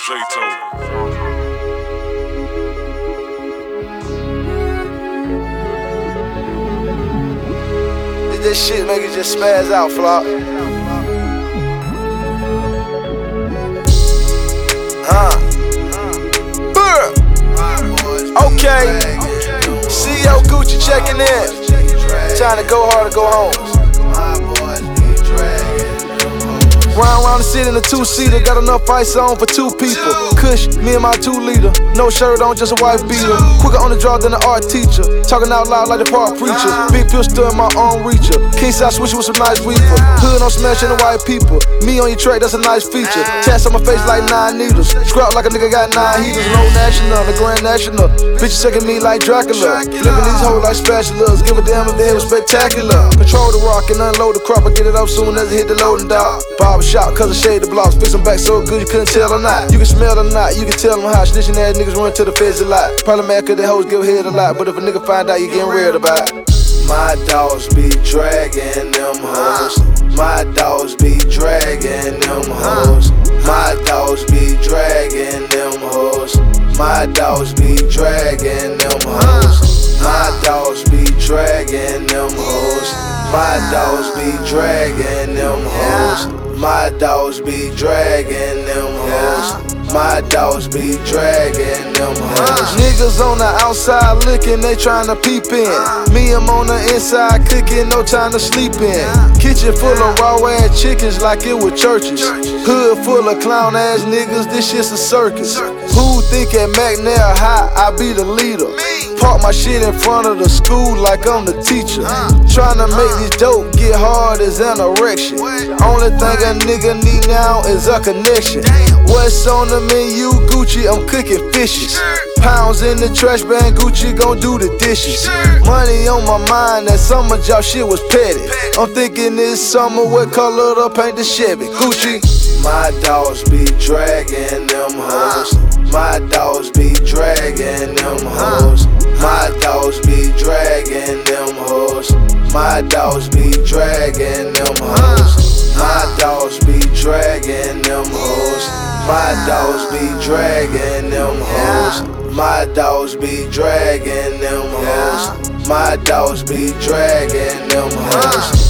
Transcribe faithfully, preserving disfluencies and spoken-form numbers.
This shit make you just spaz out, Flop. Huh. Burr. Okay. C E O Gucci checking in. Trying to go hard or go home. Round round the city in a two-seater, got enough ice on for two people. Kush, me and my two-liter, no shirt on, just a wife beater. Quicker on the draw than an art teacher, talking out loud like the park preacher. Big pistol in my own reacher, king side switcher with some nice reefer. Hood on smashing the white people, me on your track, that's a nice feature. Tats on my face like nine needles, scrap like a nigga got nine heaters. Low national, the grand national, bitches sucking me like Dracula. Flipping these hoes like spatulas, give a damn if they was spectacular. Control the rock and unload the crop, I get it up soon as it hit the loading dock. Shot, cause I shade the blocks, fix them back so good you couldn't tell or not. You can smell or not, you can tell them how snitching ass niggas run to the feds a lot. Probably mad cause the hoes give head a lot, but if a nigga find out, you getting read about. My dogs be dragging them hoes. My dogs be dragging them hoes. My dogs be dragging them hoes. My dogs be dragging them hoes. My dogs be dragging them hoes. My dogs be dragging them hoes. My dogs be dragging them hoes. My dogs be dragging them hoes. Niggas on the outside looking, they tryna peep in. Me, I'm on the inside cooking, no time to sleep in. Kitchen full of raw ass chickens like it was churches. Hood full of clown ass niggas, this shit's a circus. Who think at McNair High I be the leader? Park my shit in front of the school like I'm the teacher. Tryna make this dope get hard as an erection. Only thing a nigga need now is a connection. What's on the menu? Gucci, I'm cooking fishes. Pounds in the trash bag, Gucci gon' do the dishes. Money on my mind, that summer job shit was petty. I'm thinking this summer, what color to paint the Chevy? Gucci. My dogs be dragging them hoes. My dogs be dragging them hoes. My dogs be dragging them hoes. My dogs be dragging them hoes. My dogs be dragging them hoes. My dogs be dragging them hoes. My dogs be dragging them hoes. My dogs be dragging them hoes.